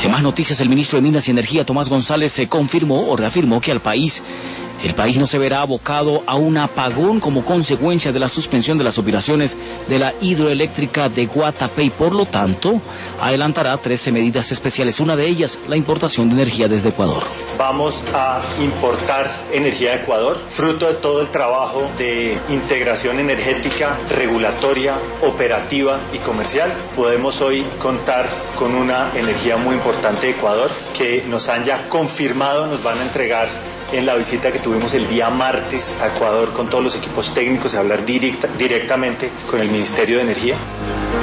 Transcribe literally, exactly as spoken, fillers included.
En más noticias, el ministro de Minas y Energía, Tomás González, se confirmó o reafirmó que al país, el país no se verá abocado a un apagón como consecuencia de la suspensión de las operaciones de la hidroeléctrica de Guatapé y, por lo tanto, adelantará trece medidas especiales. Una de ellas, la importación de energía desde Ecuador. Vamos a importar energía de Ecuador, fruto de todo el trabajo de integración energética, regulatoria, operativa y comercial. Podemos hoy contar con una energía muy importante de Ecuador que nos han ya confirmado, nos van a entregar en la visita que tuvimos el día martes a Ecuador con todos los equipos técnicos y hablar directa, directamente con el Ministerio de Energía.